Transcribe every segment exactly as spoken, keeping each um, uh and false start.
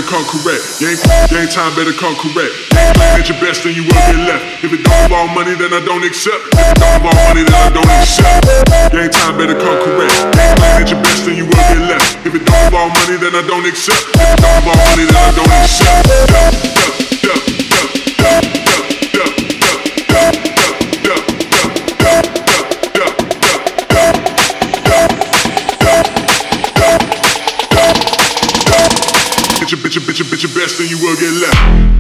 come correct. Game, game time better come correct. Game playing at your best, then you will get left. If it don't involve money, then I don't accept. If it don't involve money, then I don't accept. Game time better come correct. Game playing at your best, then you will get left. If it don't involve money, then I don't accept. If it don't involve money, then I don't accept. Duh, duh, duh, duh, duh, duh, duh, duh, Bitch, bitch, bitch, bitch, your best, then you will get left.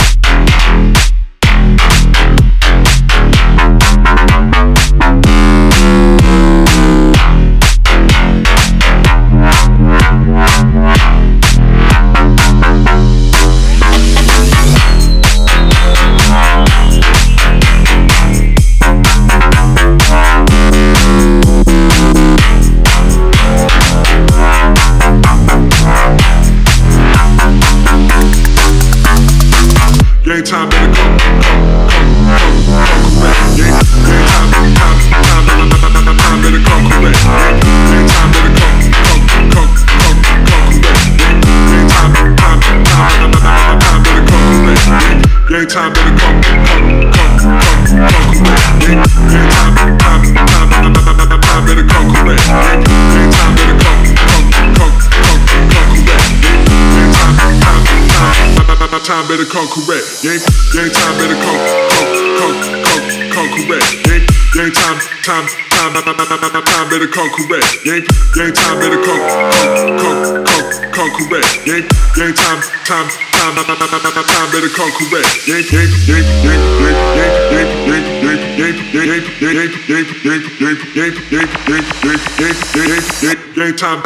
Game time better come, come, come, come, come correct. Game, game time, time, time, time, time better come correct. Game time better come, come, come, come, come correct. Game time, time, time, time better come correct. Game time better come, come, come, come, come correct. Game time, time, time, time better come correct. Game time better come, come, come, come, come correct. Game time, time, time, time better come correct. Game, game time better come, come, come, come, come correct. Game, game time, time, time, time better come correct. Game, game time better come, come, come, come, come correct. Game, game time, time, time, time better come correct. Game, game, game, game, game, game, game, game, game, game, game, game, game, game, game, game, game, game, game, game time,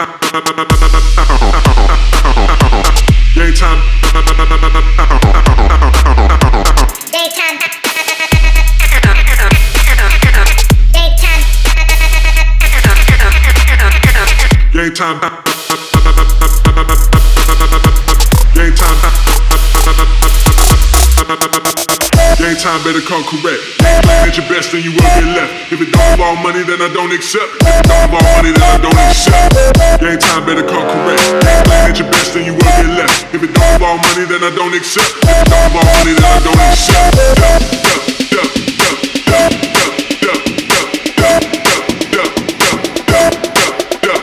game time. Game time. Game time. Game time better come correct. Game playing at your best, then you will get left. If it don't involve money, then I don't accept. If it don't involve money, then I don't accept. Game time better come correct. Game playing at your best, then you will get left. If it don't involve money, then I don't accept. If it don't involve money, then I don't accept. Duh, duh, duh, duh, duh, duh, duh, duh, duh, duh, duh,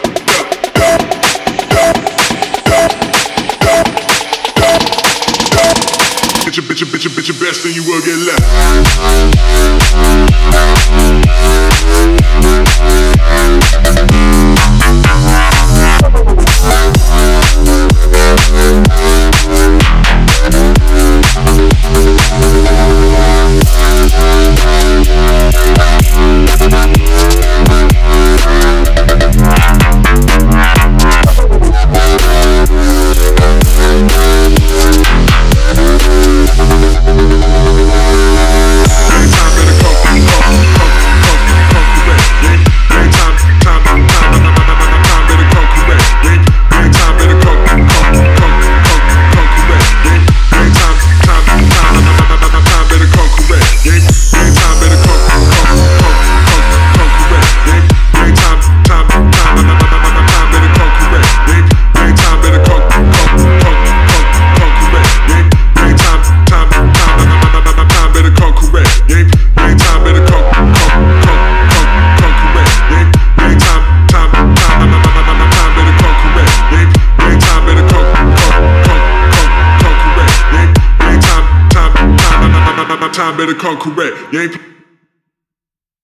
Bitch, bitch, bitch, bitch, your best, then you will get left. Time better come correct. You ain't